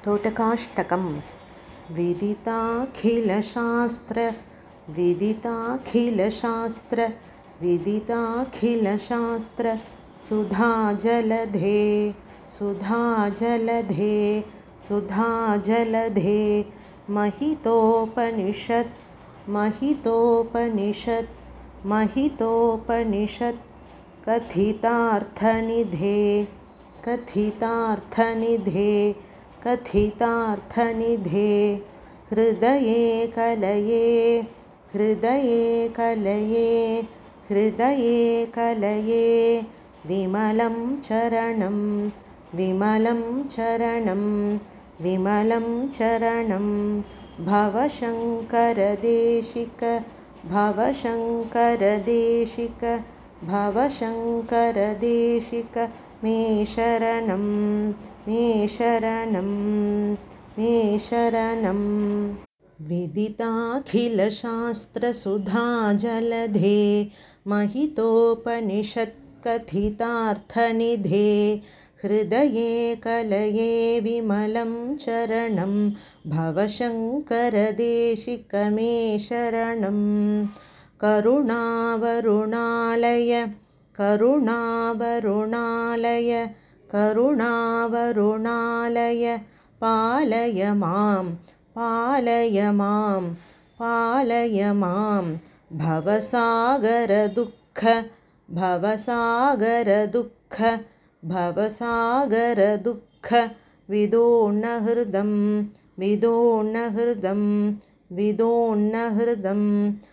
तोटकाष्टकं विदिताखिलशास्त्र विदिताखिलशास्त्र विदिताखिलशास्त्र सुधाजलधे सुधाजलधे सुधाजलधे महितोपनिषत् महितोपनिषत् महितोपनिषत् कथितार्थनिधे कथितार्थनिधे कथितार्थनिधे हृदये कलये हृदये कलये हृदये कलये विमलं चरणं विमलं चरणं विमलं चरणं भवशङ्करदेशिक भवशङ्करदेशिक भवशङ्करदेशिक मे शरणं मे शरणं मे शरणं विदिताखिलशास्त्रसुधाजलधे महितोपनिषत्कथितार्थनिधे हृदये कलये विमलं चरणं भवशङ्करदेशिक मे शरणं करुणावरुणालय करुणावरुणालय करुणावरुणालय पालय मां पालय मां पालय मां भवसागरदुःख भवसागरदुःख भवसागरदुःख विदोन्नहृदं विदोन्नहृदं विदोन्नहृदं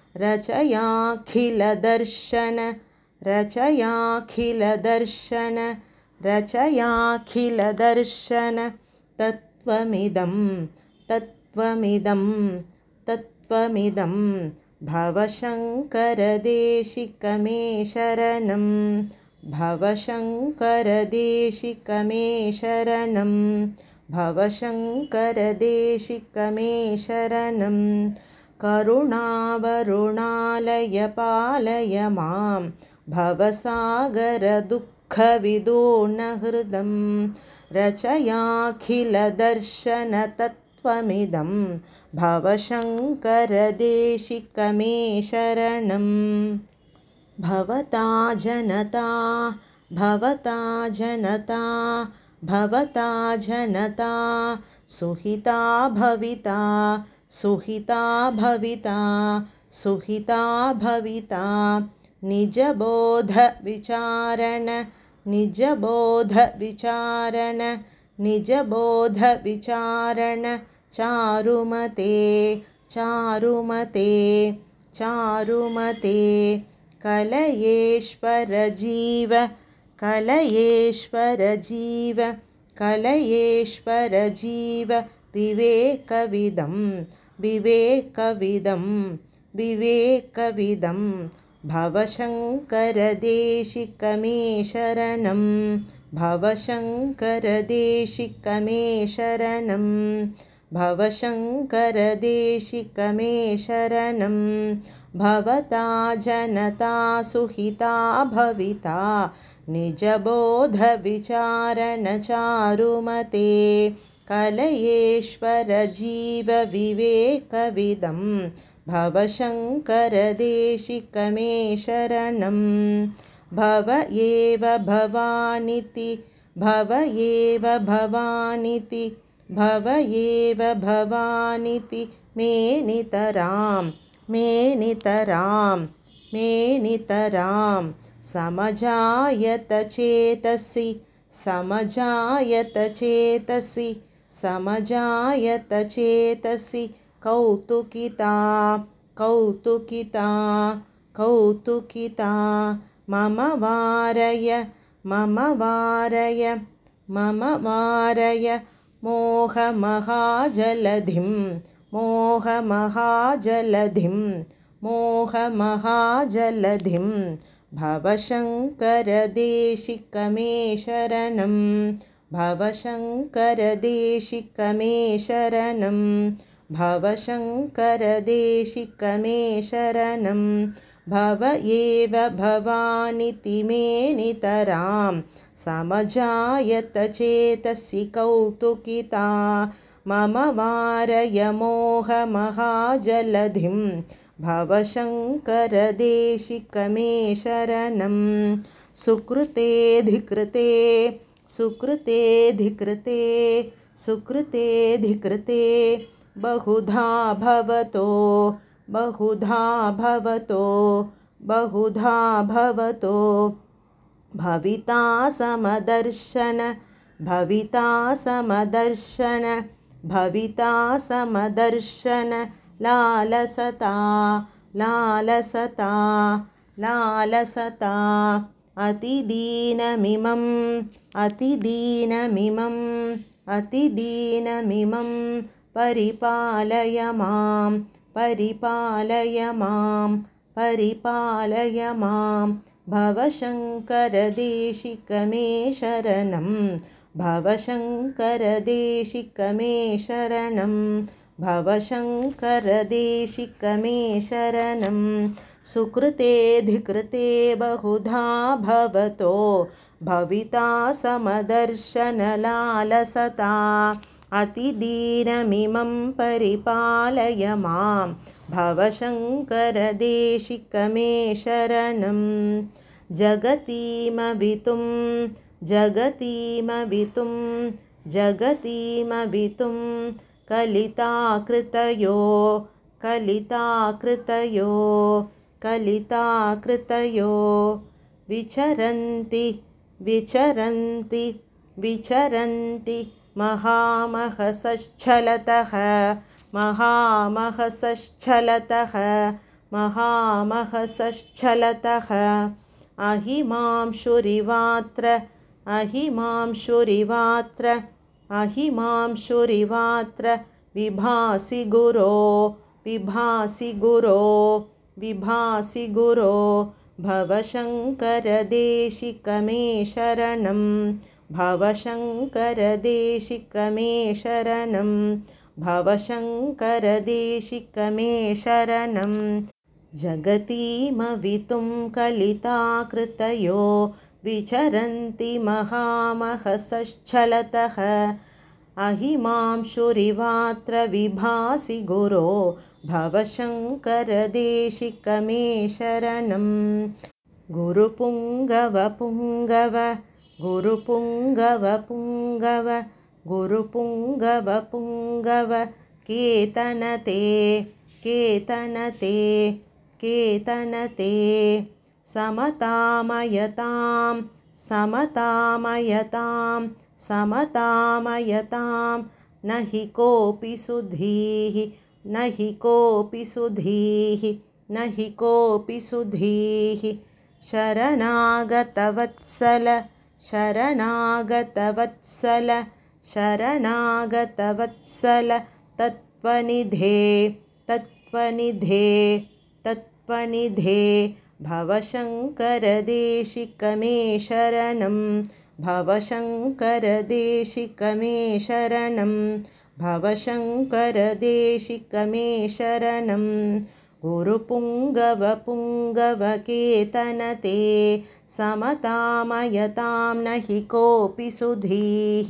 रचयाखिलदर्शन रचयाखिलदर्शन रचयाखिलदर्शन तत्त्वमिदं तत्त्वमिदं तत्त्वमिदं भवशङ्करदेशिक मे शरणं भवशङ्करदेशिक मे शरणं भवशङ्करदेशिक मे शरणं करुणावरुणालय पालय मां भवसागरदुःखविदोन्नहृदं रचयाखिलदर्शन तत्त्वमिदं भवशङ्करदेशिक मे शरणं भवता जनता भवता जनता भवता जनता सुहिता भविता सुहिता भविता सुहिता भविता निजबोधविचारण निजबोधविचारण निजबोधविचारण चारुमते चारुमते चारुमते कलयेश्वरजीव कलयेश्वरजीव कलयेश्वरजीव विवेकविदं विवेकविदं विवेकविदं भवशङ्करदेशिक मे शरणं भवशङ्करदेशिक मे शरणं भवशङ्करदेशिक मे शरणं भवता जनता सुहिता भविता निजबोधविचारण चारुमते कलयेश्वरजीव विवेकविदं भवशङ्करदेशिक मे शरणं भव एव भवानिति भव एव भवानिति भव एव भवानिति मे नितरां मे नितरां मे नितरां समजायत चेतसि समजायत चेतसि समजायत चेतसि कौतुकिता कौतुकिता कौतुकिता मम वारय मम वारय मम वारय मोहमहाजलधिं मोहमहाजलधिं मोहमहाजलधिं भवशङ्करदेशिक मे शरणं भवशङ्करदेशिक मे शरणं भवशङ्करदेशिक मे शरणं भव एव भवानिति मे नितरां समजायत चेतसि कौतुकिता मम वारय मोहमहाजलधिं भवशङ्कर देशिक मे शरणं सुकृतेऽधिकृते सुकृतेऽधिकृते सुकृतेऽधिकृते बहुधा भवतो बहुधा भवतो बहुधा भवतो भविता समदर्शन भविता समदर्शन भविता समदर्शन लालसता लालसता लालसता अतिदीनमिमं अतिदीनमिमं अतिदीनमिमं परिपालय मां परिपालय मां परिपालय मां भवशङ्कर देशिक मे शरणं भवशङ्कर देशिक मे शरणं भवशङ्कर देशिक मे शरणं सुकृतेऽधिकृते बहुधा भवतो भविता समदर्शनलालसता अतिदीनमिमं परिपालय मां भवशङ्कर देशिक मे शरणं जगतीमवितुं जगतीमवितुं जगतीमवितुं कलिताकृतयो कलिताकृतयो कलिताकृतयो विचरन्ति विचरन्ति विचरन्ति महामहसश्चलतः महामहसश्चलतः महामहसश्चलतः अहिमांशुरिवात्र अहिमांशुरिवात्र अहिमांशुरिवात्र विभासि गुरो विभासि गुरो विभासि गुरो भवशङ्कर देशिक मे शरणं भवशङ्कर देशिक मे शरणं भवशङ्कर देशिक मे शरणं जगतीमवितुं कलिताकृतयो विचरन्ति महामहसश्चलतः अहिमांशुरिवात्र विभासि गुरो भवशङ्कर देशिक मे शरणं गुरुपुङ्गवपुङ्गव गुरुपुङ्गवपुङ्गव गुरुपुङ्गवपुङ्गव केतनते केतनते केतनते समतामयतां समतामयतां समतामयतां न हि कोऽपि सुधीः न हि कोऽपि सुधीः न हि कोऽपि सुधीः शरणागतवत्सल शरणागतवत्सल शरणागतवत्सल तत्त्वनिधे तत्त्वनिधे तत्त्वनिधे भवशङ्कर देशिक मे शरणं भवशङ्कर देशिक मे शरणं भवशङ्कर देशिक मे शरणं गुरुपुङ्गवपुङ्गव केतनते समतामयतां न हि कोऽपि सुधीः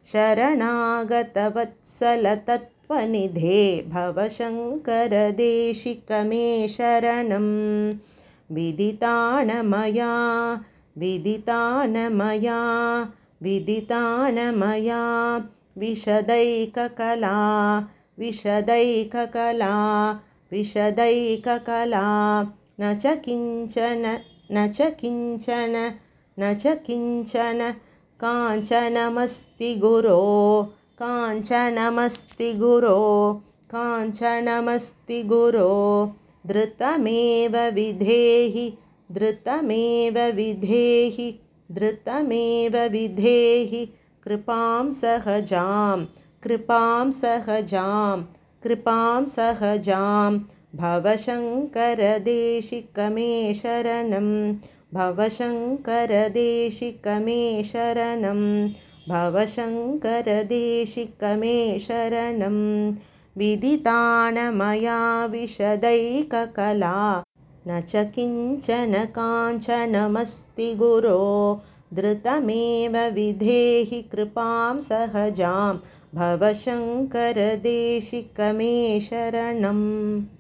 शरणागतवत्सल तत्त्वनिधे भवशङ्कर देशिक मे शरणं विदितान मया विदितान मया विदितान मया विशदैककला विशदैककला विशदैककला न च किञ्चन न च किञ्चन न च किञ्चन काञ्चनमस्ति गुरो काञ्चनमस्ति गुरो काञ्चनमस्ति गुरो धृतमेव विधेहि धृतमेव विधेहि धृतमेव विधेहि कृपां सहजां कृपां सहजां कृपां सहजां भवशङ्कर देशिक मे शरणं भवशङ्कर देशिक मे शरणं भवशङ्कर देशिक मे शरणं विदितान मया विशदैककला न च किञ्चन काञ्चनमस्ति गुरो धृतमेव विधेहि कृपां सहजां भव शङ्कर देशिक मे शरणम्।